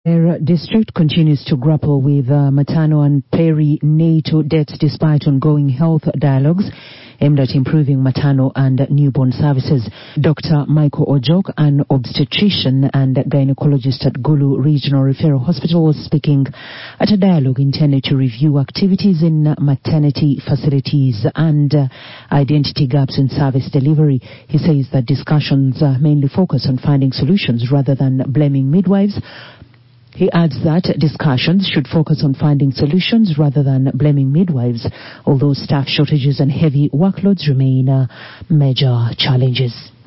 Their district continues to grapple with maternal and perinatal deaths despite ongoing health dialogues aimed at improving maternal and newborn services. Dr. Michael Ojok, an obstetrician and gynecologist at Gulu Regional Referral Hospital, was speaking at a dialogue intended to review activities in maternity facilities and identity gaps in service delivery. He says that discussions mainly focus on finding solutions rather than blaming midwives. He adds that discussions should focus on finding solutions rather than blaming midwives, although staff shortages and heavy workloads remain major challenges.